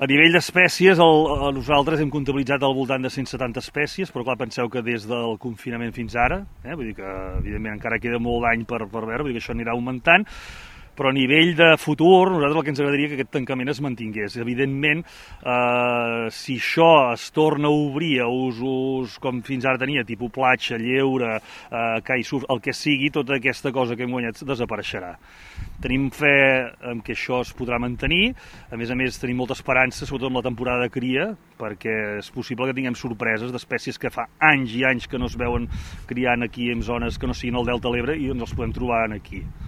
A nivell d'espècies, nosaltres hem comptabilitzat al voltant de 170 espècies, però clar, penseu que des del confinament fins ara, vull dir que evidentment encara queda molt d'any per veure, vull dir que això anirà augmentant, però a nivell de futur, nosaltres el que ens agradaria que aquest tancament es mantingués. Evidentment, si això es torna a obrir a usos com fins ara tenia, tipus platja, lleure, kitesurf, el que sigui, tota aquesta cosa que hem guanyat desapareixerà. Tenim fe en que això es podrà mantenir, a més tenim molta esperança, sobretot en la temporada de cria, perquè és possible que tinguem sorpreses d'espècies que fa anys i anys que no es veuen criant aquí en zones que no siguin el Delta de l'Ebre i ens els podem trobar aquí.